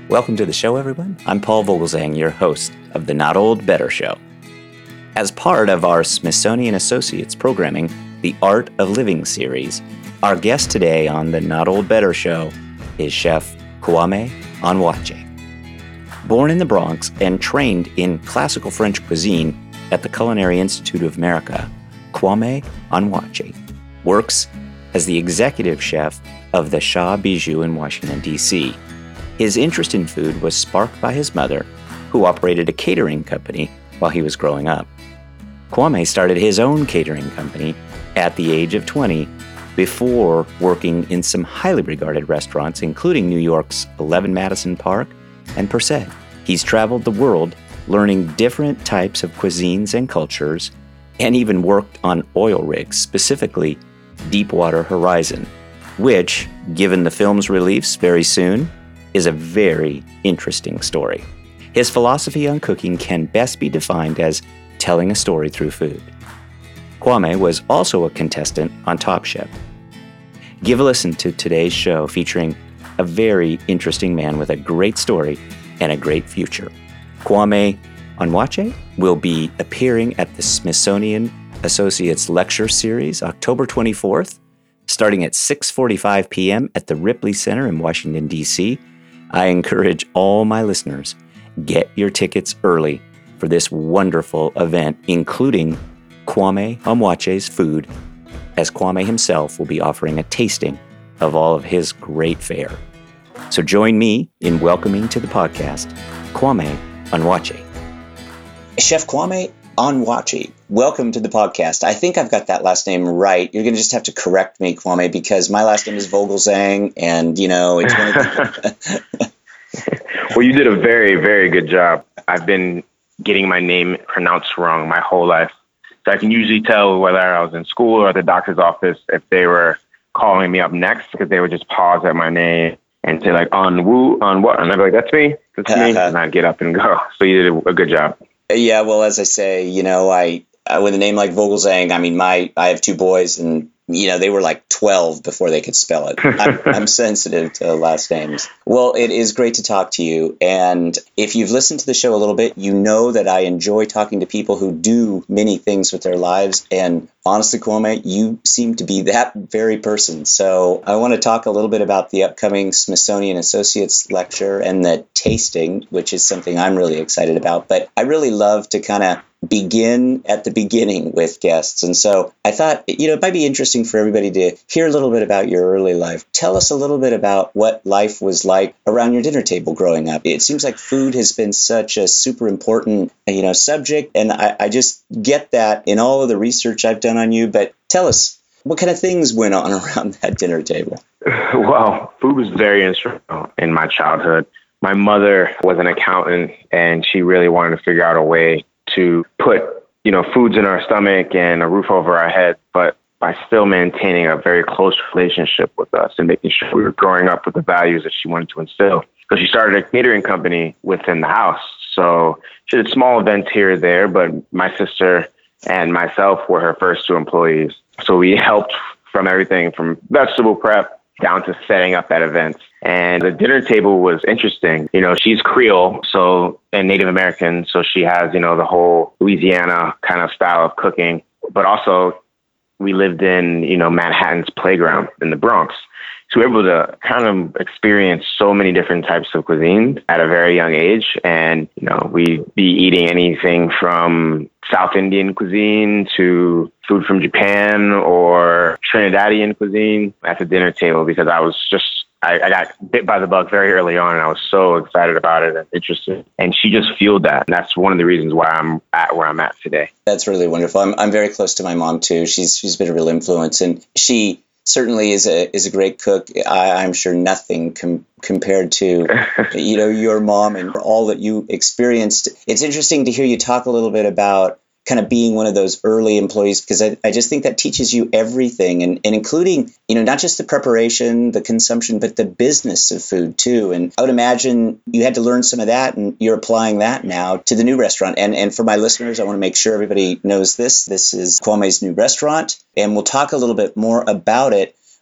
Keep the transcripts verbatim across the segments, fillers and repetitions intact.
Welcome to the show, everyone. I'm Paul Vogelzang, your host of the Not Old Better Show. As part of our Smithsonian Associates programming, the Art of Living series, our guest today on the Not Old Better Show is Chef Kwame Onwuachi. Born in the Bronx and trained in classical French cuisine at the Culinary Institute of America, Kwame Onwuachi works as the executive chef of the Shaw Bijou in Washington, D C His interest in food was sparked by his mother, who operated a catering company while he was growing up. Kwame started his own catering company at the age of twenty before working in some highly regarded restaurants, including New York's eleven Madison Park and Per Se. He's traveled the world learning different types of cuisines and cultures, and even worked on oil rigs, specifically Deepwater Horizon, which, given the film's release very soon, is a very interesting story. His philosophy on cooking can best be defined as telling a story through food. Kwame was also a contestant on Top Chef. Give a listen to today's show featuring a very interesting man with a great story and a great future. Kwame Onwuachi will be appearing at the Smithsonian Associates Lecture Series October twenty-fourth, starting at six forty-five p.m. at the Ripley Center in Washington, D C I encourage all my listeners, get your tickets early for this wonderful event, including Kwame Onwuachi's food, as Kwame himself will be offering a tasting of all of his great fare. So join me in welcoming to the podcast Kwame Onwuachi. Chef Kwame Onwuachi, welcome to the podcast. I think I've got that last name right. You're going to just have to correct me, Kwame, because my last name is Vogelzang, and, you know, it's one of the... Well, you did a very, very good job. I've been getting my name pronounced wrong my whole life. So I can usually tell whether I was in school or at the doctor's office if they were calling me up next, because they would just pause at my name and say, like, on woo, on what? And I'd be like, that's me, that's me. Uh-huh. And I'd get up and go. So you did a good job. Yeah, well, as I say, you know, I, I with a name like Vogelzang, I mean, my I have two boys, and, you know, they were like twelve before they could spell it. I'm, I'm sensitive to last names. Well, it is great to talk to you. And if you've listened to the show a little bit, you know that I enjoy talking to people who do many things with their lives. And honestly, Kwame, you seem to be that very person. So I want to talk a little bit about the upcoming Smithsonian Associates Lecture and the tasting, which is something I'm really excited about. But I really love to kind of begin at the beginning with guests. And so I thought, you know, it might be interesting for everybody to hear a little bit about your early life. Tell us a little bit about what life was like around your dinner table growing up. It seems like food has been such a super important, you know, subject. And I, I just get that in all of the research I've done on you. But tell us, what kind of things went on around that dinner table? Well, food was very instrumental in my childhood. My mother was an accountant, and she really wanted to figure out a way to put, you know, foods in our stomach and a roof over our head, but by still maintaining a very close relationship with us and making sure we were growing up with the values that she wanted to instill. So she started a catering company within the house. So she did small events here or there, but my sister and myself were her first two employees. So we helped from everything from vegetable prep down to setting up at events. And the dinner table was interesting. You know, she's Creole, so, and Native American. So she has, you know, the whole Louisiana kind of style of cooking, but also we lived in, you know, Manhattan's playground in the Bronx. So we were able to kind of experience so many different types of cuisine at a very young age. And, you know, we'd be eating anything from South Indian cuisine to food from Japan or Trinidadian cuisine at the dinner table, because I was just, I, I got bit by the bug very early on, and I was so excited about it and interested. And she just fueled that. And that's one of the reasons why I'm at where I'm at today. That's really wonderful. I'm I'm very close to my mom too. She's she's been a real influence, and she certainly is a is a great cook. I, I'm sure nothing com- compared to, you know, your mom and all that you experienced. It's interesting to hear you talk a little bit about kind of being one of those early employees, because I, I just think that teaches you everything, and, and including, you know, not just the preparation, the consumption, but the business of food too. And I would imagine you had to learn some of that, and you're applying that now to the new restaurant. And and for my listeners, I want to make sure everybody knows this. This is Kwame's new restaurant, and we'll talk a little bit more about it.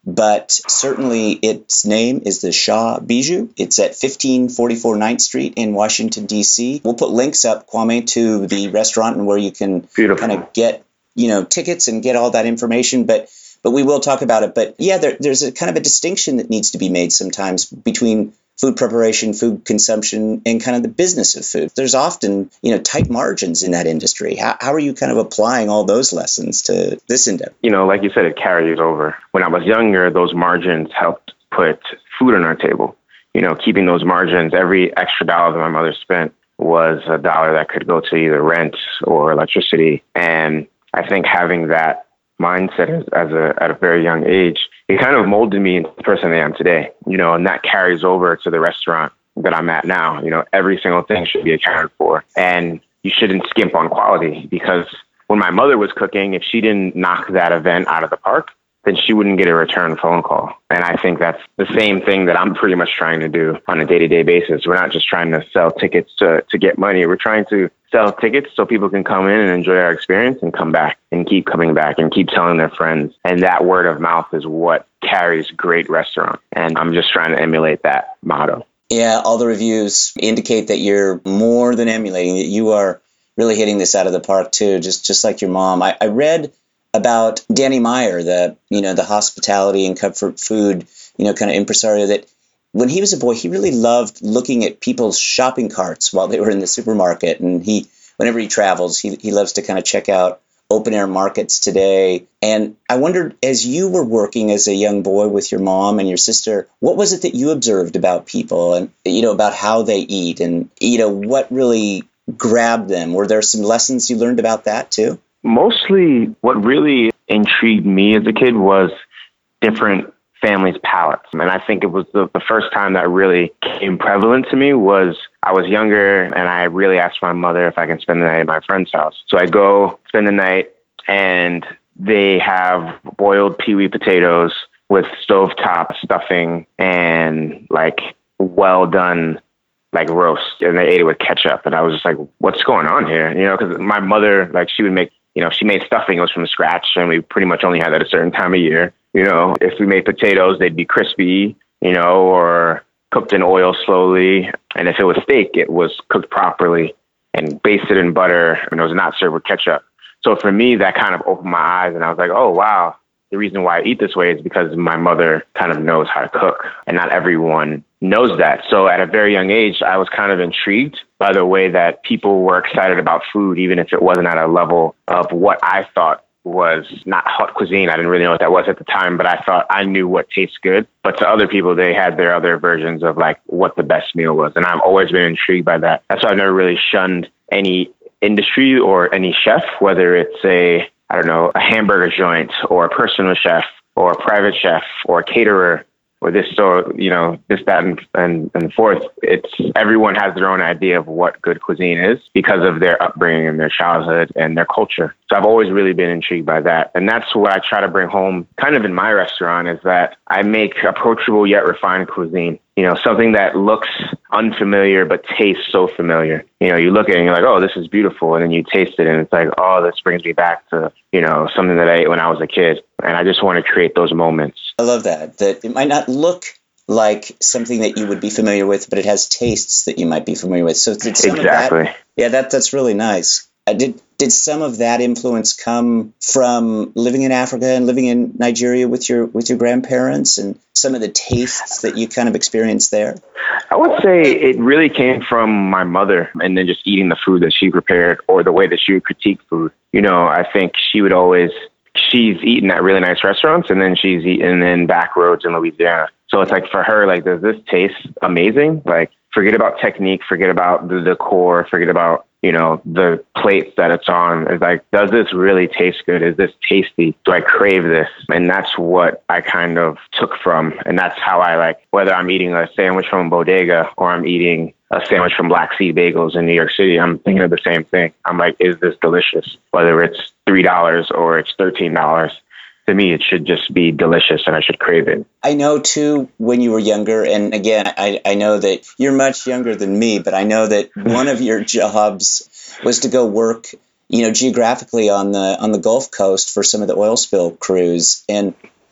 but certainly its name is the Shaw Bijou. It's at fifteen forty-four ninth Street in Washington, D C. We'll put links up, Kwame, to the restaurant and where you can kind of get, you know, tickets and get all that information. But but we will talk about it. But yeah, there, there's a kind of a distinction that needs to be made sometimes between food preparation, food consumption, and kind of the business of food. There's often, you know, tight margins in that industry. How, how are you kind of applying all those lessons to this endeavor? You know, like you said, it carries over. When I was younger, those margins helped put food on our table. You know, keeping those margins, every extra dollar that my mother spent was a dollar that could go to either rent or electricity. And I think having that mindset as, as a at a very young age, it kind of molded me into the person I am today, you know, and that carries over to the restaurant that I'm at now. You know, every single thing should be accounted for, and you shouldn't skimp on quality, because when my mother was cooking, if she didn't knock that event out of the park, then she wouldn't get a return phone call. And I think that's the same thing that I'm pretty much trying to do on a day-to-day basis. We're not just trying to sell tickets to, to get money. We're trying to sell tickets so people can come in and enjoy our experience and come back and keep coming back and keep telling their friends. And that word of mouth is what carries great restaurant. And I'm just trying to emulate that motto. Yeah, all the reviews indicate that you're more than emulating, that you are really hitting this out of the park too, just just like your mom. I, I read about Danny Meyer, the, you know, the hospitality and comfort food, you know, kind of impresario, that when he was a boy, he really loved looking at people's shopping carts while they were in the supermarket. And he, whenever he travels, he, he loves to kind of check out open air markets today. And I wondered, as you were working as a young boy with your mom and your sister, what was it that you observed about people and, you know, about how they eat and, you know, what really grabbed them? Were there some lessons you learned about that too? Mostly what really intrigued me as a kid was different families' palates. And I think it was the, the first time that really came prevalent to me was I was younger and I really asked my mother if I can spend the night at my friend's house. So I go spend the night and they have boiled peewee potatoes with stovetop stuffing and like well done like roast, and they ate it with ketchup. And I was just like, what's going on here? You know, because my mother, like she would make, you know, she made stuffing, it was from scratch, and we pretty much only had that a certain time of year. You know, if we made potatoes, they'd be crispy, you know, or cooked in oil slowly. And if it was steak, it was cooked properly and basted in butter, and it was not served with ketchup. So for me, that kind of opened my eyes, and I was like, oh, wow. The reason why I eat this way is because my mother kind of knows how to cook, and not everyone knows that. So at a very young age, I was kind of intrigued by the way that people were excited about food, even if it wasn't at a level of what I thought was not haute cuisine. I didn't really know what that was at the time, but I thought I knew what tastes good. But to other people, they had their other versions of like what the best meal was. And I've always been intrigued by that. That's why I've never really shunned any industry or any chef, whether it's a, I don't know, a hamburger joint or a personal chef or a private chef or a caterer or this, so, you know, this, that, and, and, and forth. It's everyone has their own idea of what good cuisine is because of their upbringing and their childhood and their culture. So I've always really been intrigued by that. And that's what I try to bring home kind of in my restaurant, is that I make approachable yet refined cuisine. You know, something that looks unfamiliar but tastes so familiar. You know, you look at it and you're like, oh, this is beautiful. And then you taste it and it's like, oh, this brings me back to, you know, something that I ate when I was a kid. And I just want to create those moments. I love that, that it might not look like something that you would be familiar with, but it has tastes that you might be familiar with. So did some exactly. of that, yeah, that that's really nice. Uh, did did some of that influence come from living in Africa and living in Nigeria with your with your grandparents, and some of the tastes that you kind of experienced there? I would say it really came from my mother, and then just eating the food that she prepared or the way that she would critique food. You know, I think she would always, she's eaten at really nice restaurants, and then she's eaten in back roads in Louisiana. So it's like for her, like, does this taste amazing? Like, forget about technique, forget about the decor, forget about, you know, the plates that it's on. It's like, does this really taste good? Is this tasty? Do I crave this? And that's what I kind of took from. And that's how I like, whether I'm eating a sandwich from Bodega or I'm eating a sandwich from Black Seed Bagels in New York City, I'm thinking of the same thing. I'm like, is this delicious? Whether it's three dollars or it's thirteen dollars. To me, it should just be delicious and I should crave it. I know, too, when you were younger, and again, I, I know that you're much younger than me, but I know that one of your jobs was to go work, you know, geographically on the on the Gulf Coast for some of the oil spill crews. And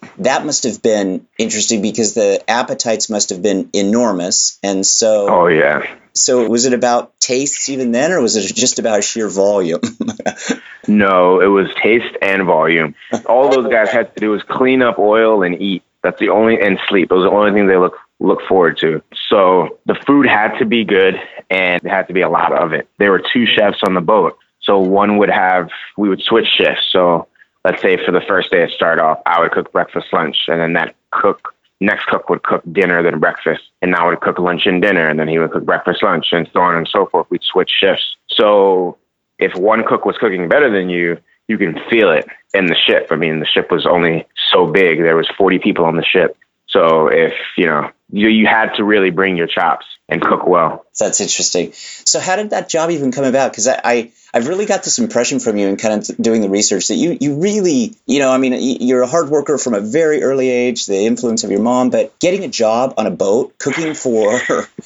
that must have been interesting because the appetites must have been enormous. And so, oh yeah. So was it about tastes even then, or was it just about sheer volume? No, it was taste and volume. All those guys had to do was clean up oil and eat. That's the only, and sleep. Those are the only things they look look forward to. So the food had to be good, and there had to be a lot of it. There were two chefs on the boat. So one would have, we would switch shifts. So let's say for the first day it started off, I would cook breakfast, lunch, and then that cook, next cook would cook dinner, then breakfast, and I would cook lunch and dinner, and then he would cook breakfast, lunch, and so on and so forth. We'd switch shifts. So if one cook was cooking better than you, you can feel it in the ship. I mean, the ship was only so big. There was forty people on the ship. So if, you know, you, you had to really bring your chops and cook well. That's interesting. So how did that job even come about? Because I, I, I've really got this impression from you and kind of doing the research that you, you really, you know, I mean, you're a hard worker from a very early age, the influence of your mom, but getting a job on a boat, cooking for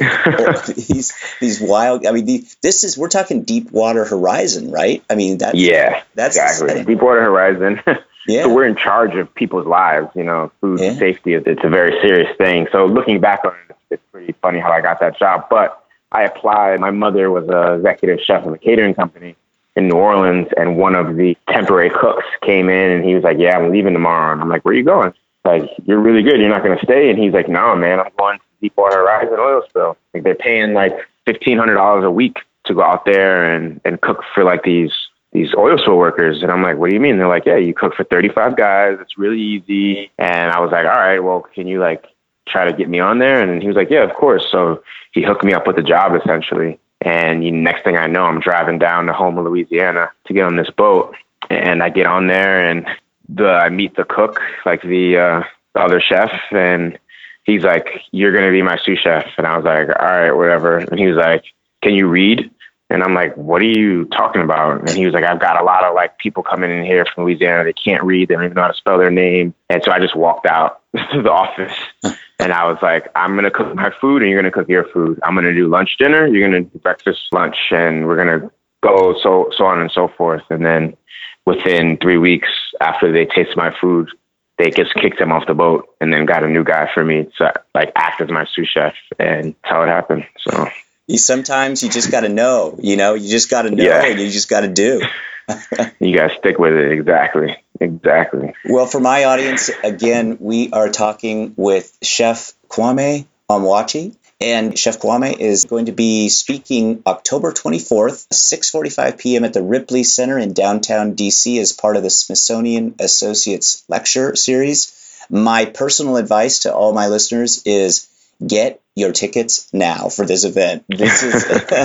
these these wild, I mean, the, this is, we're talking Deepwater Horizon, right? I mean, that's, yeah, that's exactly. Deepwater Horizon. Yeah. So we're in charge of people's lives, you know, food yeah. safety. It's a very serious thing. So looking back on it, it's pretty funny how I got that job. But I applied. My mother was an executive chef of a catering company in New Orleans, and one of the temporary cooks came in, and he was like, yeah, I'm leaving tomorrow. And I'm like, where are you going? Like, you're really good. You're not going to stay? And he's like, no, man, I'm going to Deepwater Horizon oil spill. Like, they're paying like fifteen hundred dollars a week to go out there and, and cook for like these these oil spill workers. And I'm like, what do you mean? They're like, yeah, you cook for thirty-five guys. It's really easy. And I was like, all right, well, can you like try to get me on there? And he was like, yeah, of course. So he hooked me up with the job essentially. And you, next thing I know, I'm driving down to Houma, Louisiana to get on this boat. And I get on there and the, I meet the cook, like the, uh, the other chef. And he's like, you're going to be my sous chef. And I was like, all right, whatever. And he was like, can you read? And I'm like, what are you talking about? And he was like, I've got a lot of like people coming in here from Louisiana. They can't read. They don't even know how to spell their name. And so I just walked out to the office and I was like, I'm going to cook my food and you're going to cook your food. I'm going to do lunch, dinner. You're going to do breakfast, lunch, and we're going to go so, so on and so forth. And then within three weeks after they taste my food, they just kicked him off the boat and then got a new guy for me to like act as my sous chef, and that's how it happened. So. You sometimes you just got to know, you know, you just got to know yeah. and you just got to do. You got to stick with it. Exactly. Exactly. Well, for my audience, again, we are talking with Chef Kwame Onwuachi, and Chef Kwame is going to be speaking October twenty-fourth, six forty-five p.m. at the Ripley Center in downtown D C as part of the Smithsonian Associates Lecture Series. My personal advice to all my listeners is get your tickets now for this event. This is,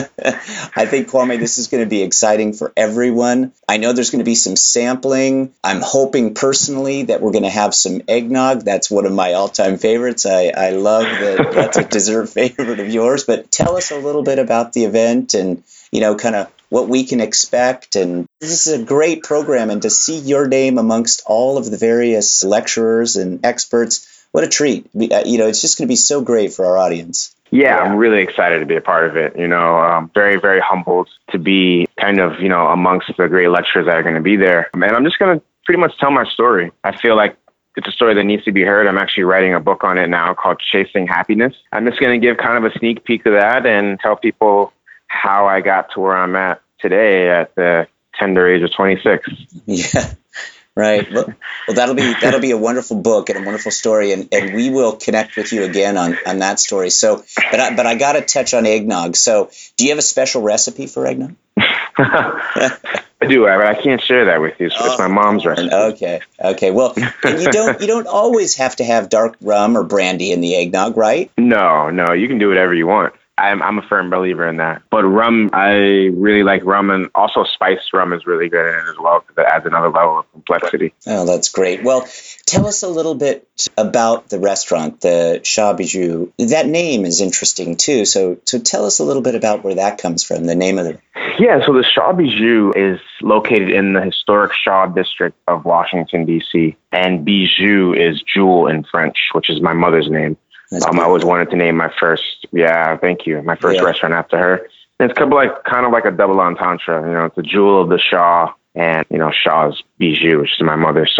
I think, Kwame, this is going to be exciting for everyone. I know there's going to be some sampling. I'm hoping personally that we're going to have some eggnog. That's one of my all-time favorites. I, I love that. That's a dessert favorite of yours. But tell us a little bit about the event and, you know, kind of what we can expect. And this is a great program. And to see your name amongst all of the various lecturers and experts, what a treat. You know, it's just going to be so great for our audience. Yeah, I'm really excited to be a part of it. You know, I'm very, very humbled to be kind of, you know, amongst the great lecturers that are going to be there. And I'm just going to pretty much tell my story. I feel like it's a story that needs to be heard. I'm actually writing a book on it now called Chasing Happiness. I'm just going to give kind of a sneak peek of that and tell people how I got to where I'm at today at the tender age of twenty-six. Yeah. Right. Well, well, that'll be that'll be a wonderful book and a wonderful story, and, and we will connect with you again on, on that story. So, but I, but I got to touch on eggnog. So, do you have a special recipe for eggnog? I do, but I can't share that with you. So oh, it's my mom's recipe. Okay. Okay. Well, and you don't you don't always have to have dark rum or brandy in the eggnog, right? No, no. You can do whatever you want. I'm I'm a firm believer in that. But rum, I really like rum, and also spiced rum is really good in it as well because it adds another level of complexity. Oh, that's great. Well, tell us a little bit about the restaurant, the Chat Bijou. That name is interesting too. So, so tell us a little bit about where that comes from, the name of it. Yeah, so the Chat Bijou is located in the historic Shaw district of Washington, D C, and bijou is jewel in French, which is my mother's name. Um, I always wanted to name my first, yeah, thank you, my first yeah. restaurant after her. And it's kind of like kind of like a double entendre, you know, it's a jewel of the Shaw and, you know, Shaw's Bijou, which is my mother. So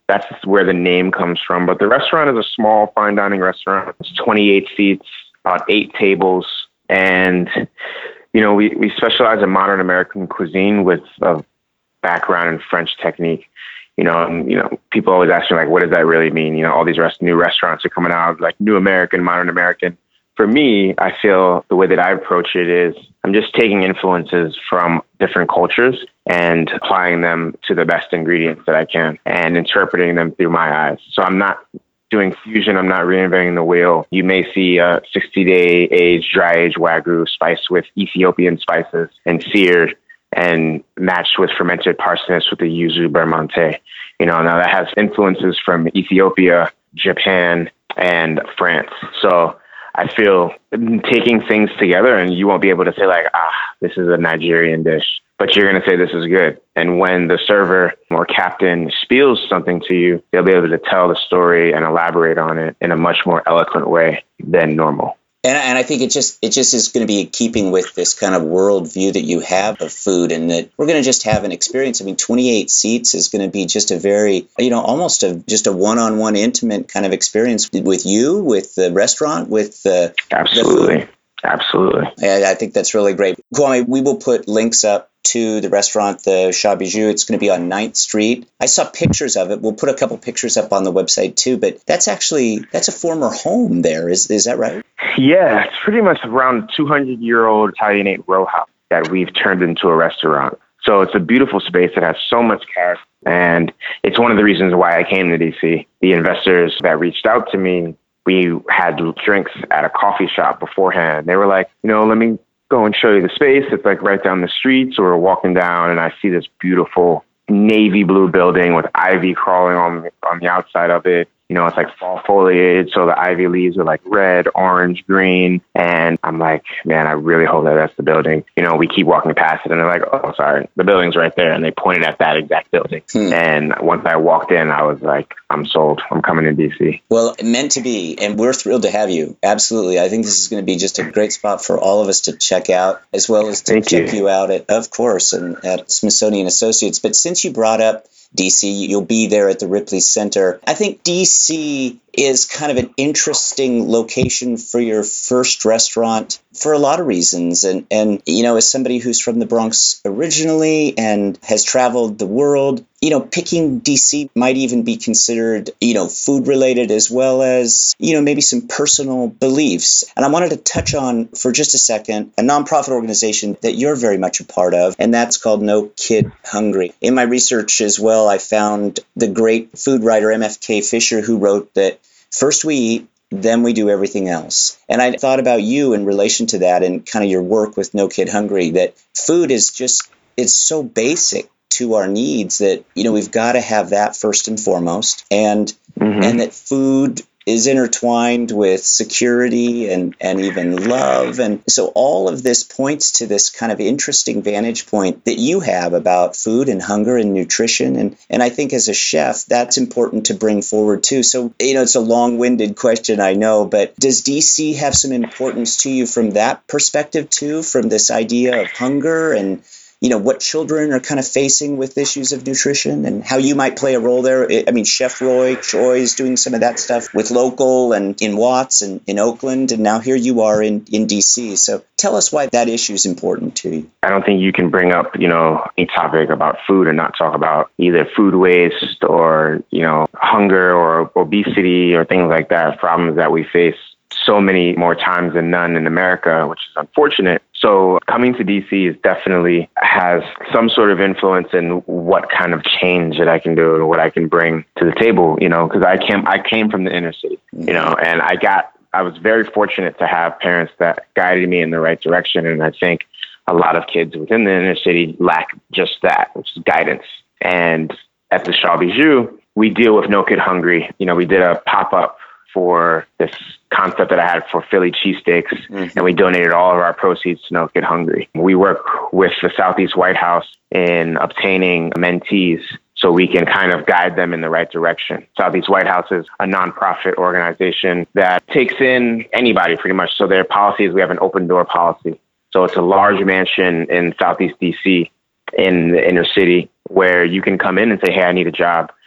That's where the name comes from. But the restaurant is a small fine dining restaurant. It's twenty-eight seats, about eight tables. And, you know, we, we specialize in modern American cuisine with a background in French technique. You know, and, you know, people always ask me, like, what does that really mean? You know, all these rest- new restaurants are coming out, like new American, modern American. For me, I feel the way that I approach it is I'm just taking influences from different cultures and applying them to the best ingredients that I can and interpreting them through my eyes. So I'm not doing fusion. I'm not reinventing the wheel. You may see a sixty-day aged, dry-aged Wagyu spiced with Ethiopian spices and seared and matched with fermented parsnips with the yuzu bermonte. You know, now that has influences from Ethiopia, Japan, and France. So I feel taking things together, and you won't be able to say like, ah, this is a Nigerian dish, but you're going to say this is good. And when the server or captain spills something to you, they'll be able to tell the story and elaborate on it in a much more eloquent way than normal. And, and I think it just it just is going to be in keeping with this kind of worldview that you have of food, and that we're going to just have an experience. I mean, twenty-eight seats is going to be just a very, you know, almost a just a one-on-one intimate kind of experience with you, with the restaurant, with the absolutely, the food. Absolutely. I, I think that's really great. Kwame, we will put links up to the restaurant, the Chat Bijou. It's going to be on ninth Street. I saw pictures of it. We'll put a couple pictures up on the website too, but that's actually, that's a former home there. Is is that right? Yeah, it's pretty much around a two hundred year old Italianate row house that we've turned into a restaurant. So it's a beautiful space that has so much character. And it's one of the reasons why I came to D C. The investors that reached out to me, we had drinks at a coffee shop beforehand. They were like, you know, let me go and show you the space. It's like right down the street. So we're walking down and I see this beautiful navy blue building with ivy crawling on, on the outside of it. You know, it's like fall foliage. So the ivy leaves are like red, orange, green. And I'm like, man, I really hope that that's the building. You know, we keep walking past it and they're like, oh, sorry, the building's right there. And they pointed at that exact building. Hmm. And once I walked in, I was like, I'm sold. I'm coming to D C. Well, meant to be. And we're thrilled to have you. Absolutely. I think this is going to be just a great spot for all of us to check out, as well as to Thank check you. you out at, of course, and at Smithsonian Associates. But since you brought up D C, you'll be there at the Ripley Center. I think D C is kind of an interesting location for your first restaurant for a lot of reasons. And, and, you know, as somebody who's from the Bronx originally and has traveled the world, you know, picking D C might even be considered, you know, food related as well as, you know, maybe some personal beliefs. And I wanted to touch on for just a second a nonprofit organization that you're very much a part of, and that's called No Kid Hungry. In my research as well, I found the great food writer M F K Fisher, who wrote that first we eat, then we do everything else. And I thought about you in relation to that and kind of your work with No Kid Hungry, that food is just, it's so basic to our needs that, you know, we've got to have that first and foremost. And mm-hmm. and that food is intertwined with security and, and even love. And so all of this points to this kind of interesting vantage point that you have about food and hunger and nutrition. And, and I think as a chef, that's important to bring forward too. So, you know, it's a long-winded question, I know, but does D C have some importance to you from that perspective too, from this idea of hunger and, you know, what children are kind of facing with issues of nutrition and how you might play a role there? I mean, Chef Roy Choi is doing some of that stuff with Local and in Watts and in Oakland, and now here you are in, in D C. So tell us why that issue is important to you. I don't think you can bring up, you know, a topic about food and not talk about either food waste or, you know, hunger or obesity or things like that, problems that we face so many more times than none in America, which is unfortunate. So coming to D C is definitely has some sort of influence in what kind of change that I can do and what I can bring to the table, you know, because I came, I came from the inner city, you know, and I got, I was very fortunate to have parents that guided me in the right direction. And I think a lot of kids within the inner city lack just that, which is guidance. And at the Chat Bijou, we deal with No Kid Hungry. You know, we did a pop-up for this concept that I had for Philly cheesesteaks, mm-hmm. and we donated all of our proceeds to No Kid Hungry. We work with the Southeast White House in obtaining mentees so we can kind of guide them in the right direction. Southeast White House is a nonprofit organization that takes in anybody pretty much. So their policy is we have an open door policy. So it's a large mansion in Southeast D C in the inner city where you can come in and say, hey, I need a job.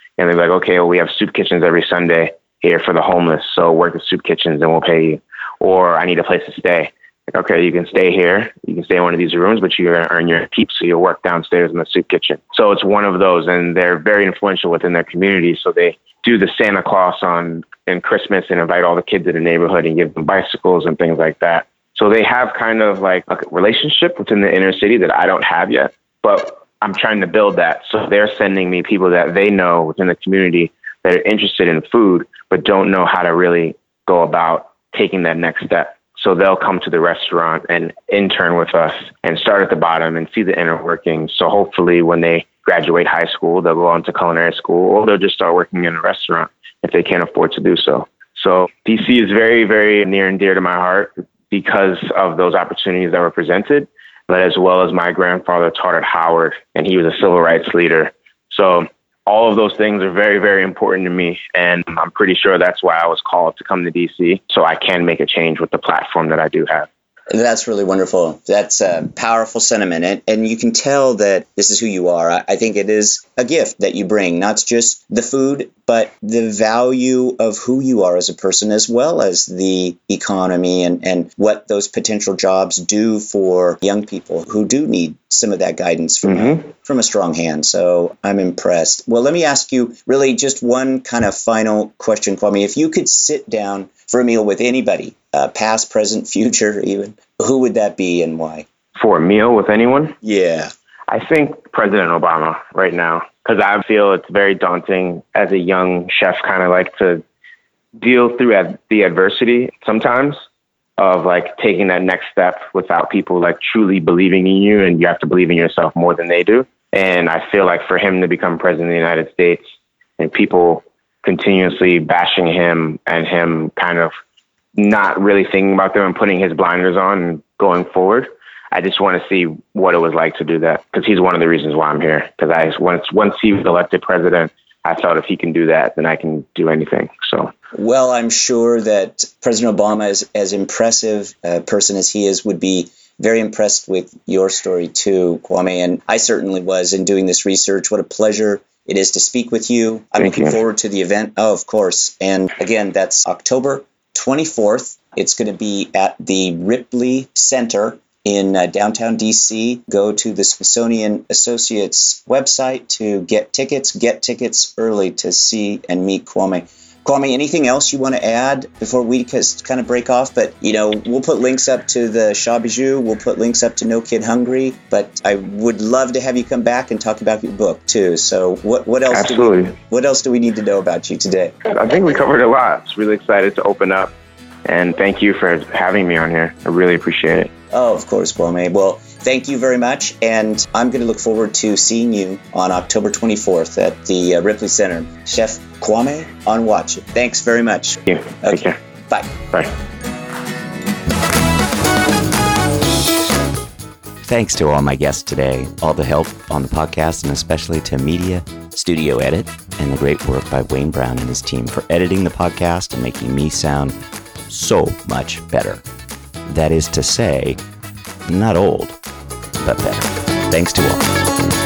And they're like, okay, well, we have soup kitchens every Sunday here for the homeless. So work at soup kitchens and we'll pay you. Or I need a place to stay. Like, okay, you can stay here. You can stay in one of these rooms, but you're going to earn your keep. So you'll work downstairs in the soup kitchen. So it's one of those, and they're very influential within their community. So they do the Santa Claus on in Christmas and invite all the kids in the neighborhood and give them bicycles and things like that. So they have kind of like a relationship within the inner city that I don't have yet, but I'm trying to build that. So they're sending me people that they know within the community that are interested in food, but don't know how to really go about taking that next step. So they'll come to the restaurant and intern with us and start at the bottom and see the inner workings. So hopefully when they graduate high school, they'll go on to culinary school, or they'll just start working in a restaurant if they can't afford to do so. So D C is very, very near and dear to my heart because of those opportunities that were presented, but as well as my grandfather taught at Howard, and he was a civil rights leader. So all of those things are very, very important to me. And I'm pretty sure that's why I was called to come to D C, so I can make a change with the platform that I do have. That's really wonderful. That's a powerful sentiment. And, and you can tell that this is who you are. I, I think it is a gift that you bring, not just the food, but the value of who you are as a person, as well as the economy and, and what those potential jobs do for young people who do need some of that guidance from, mm-hmm. a, from a strong hand. So I'm impressed. Well, let me ask you really just one kind of final question, Kwame. If you could sit down for a meal with anybody, uh, past, present, future even, who would that be and why? For a meal with anyone? Yeah. I think President Obama right now, because I feel it's very daunting as a young chef, kind of like to deal through ad- the adversity sometimes of like taking that next step without people like truly believing in you, and you have to believe in yourself more than they do. And I feel like for him to become president of the United States and people continuously bashing him and him kind of not really thinking about them and putting his blinders on and going forward, I just want to see what it was like to do that, because he's one of the reasons why I'm here. Because I once once he was elected president, I thought if he can do that, then I can do anything. So, well, I'm sure that President Obama, is as impressive a person as he is, would be very impressed with your story too, Kwame. And I certainly was in doing this research. What a pleasure it is to speak with you. I'm Thank looking you. forward to the event. Oh, of course. And again, that's October twenty-fourth. It's going to be at the Ripley Center in uh, downtown D C. Go to the Smithsonian Associates website to get tickets. Get tickets early to see and meet Kwame. Kwame, anything else you want to add before we kind of break off? But, you know, we'll put links up to the Shaw Bijou. We'll put links up to No Kid Hungry. But I would love to have you come back and talk about your book, too. So what, what else Absolutely. do we, what else do we need to know about you today? I think we covered a lot. I was really excited to open up. And thank you for having me on here. I really appreciate it. Oh, of course, Kwame. Well, thank you very much. And I'm going to look forward to seeing you on October twenty-fourth at the uh, Ripley Center. Chef Kwame Onwuachi. Thanks very much. Thank you. Okay. Take care. Bye. Bye. Thanks to all my guests today, all the help on the podcast, and especially to Media Studio Edit and the great work by Wayne Brown and his team for editing the podcast and making me sound so much better. That is to say, not old, but better. Thanks to all.